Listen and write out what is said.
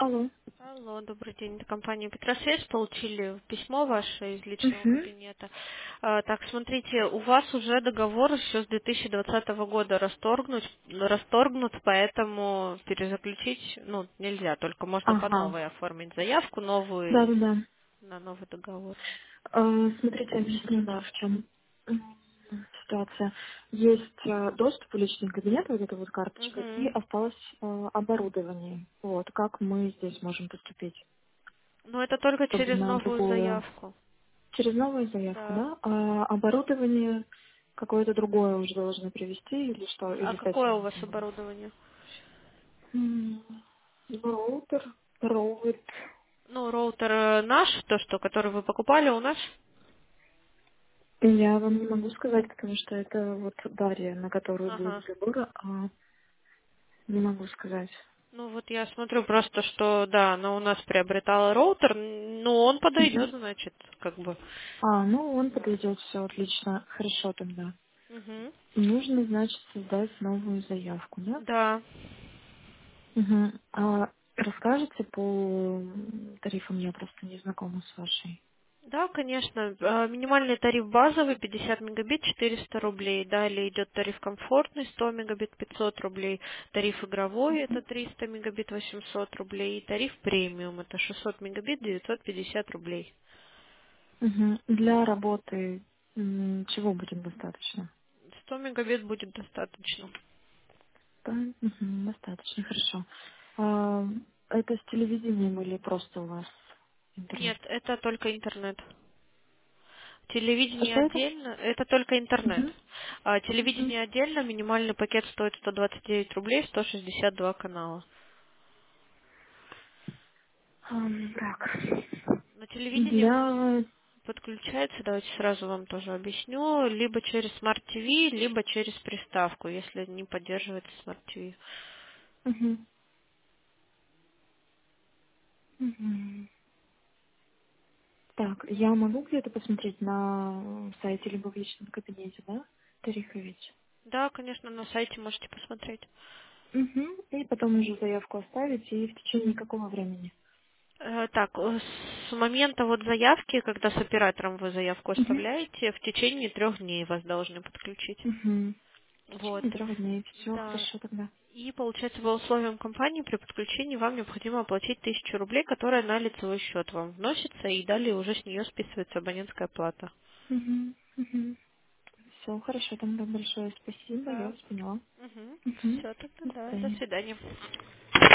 Алло. Алло, добрый день. Это компания Петросвязь. Получили письмо ваше из личного Угу. кабинета. Так, смотрите, у вас уже договор еще с 2020 года расторгнут, поэтому перезаключить нельзя, только можно по Ага. новой оформить заявку, новую Да-да-да. на новый договор. Смотрите, объясню, да, в чем ситуация. Есть доступ в личный кабинет, вот эта вот карточка, и Угу. осталось оборудование. Вот, как мы здесь можем поступить, Но это только чтобы через на новую другую... заявку. Через новую заявку, Да. да? А оборудование какое-то другое уже должны привезти или что? А Или с этим какое у не вас связано? оборудование? Роутер, провод. Роутер наш, который вы покупали у нас? Я вам не могу сказать, потому что это вот Дарья, на которую был Ага. договор, а не могу сказать. Вот я смотрю просто, что да, она у нас приобретала роутер, но он подойдет, Мгм. значит, как бы. Ну он подойдет, все отлично, хорошо тогда. Мгм. Нужно, значит, создать новую заявку, да? Да. Угу. А расскажете по тарифам, я просто не знакома с вашей. Да, конечно. Минимальный тариф базовый 50 мегабит 400 рублей. Далее идет тариф комфортный 100 мегабит 500 рублей. Тариф игровой это 300 мегабит 800 рублей. И тариф премиум это 600 мегабит 950 рублей. Угу. Для работы чего будет достаточно? 100 мегабит будет достаточно. Да? Мгм. Достаточно, хорошо. А, это с телевидением или просто у вас интернет? Нет, это только интернет. Телевидение Что это? отдельно, это только интернет. Угу. А Угу. телевидение отдельно, минимальный пакет стоит 129 рублей, 162 канала. Так. На телевидение Для... подключается, давайте сразу вам тоже объясню, либо через Smart TV, либо через приставку, если не поддерживается Smart TV. Мгм. Мгм. Так, я могу где-то посмотреть на сайте либо в личном кабинете, да? Тарифы ведь. Да, конечно, на сайте можете посмотреть. Угу. И потом уже заявку оставить, и в течение какого времени? Так, с момента вот заявки, когда с оператором вы заявку Угу. оставляете, в течение 3 дней вас должны подключить. Угу. В Вот. течение 3 дней. Все Да. хорошо тогда. И получается, по условиям компании при подключении вам необходимо оплатить 1000 рублей, которая на лицевой счет вам вносится, и далее уже с нее списывается абонентская плата. Угу. Угу. Все хорошо тогда. Большое спасибо. Я Да. вас поняла. Угу. Угу. Все, тогда До да. До свидания. свидания.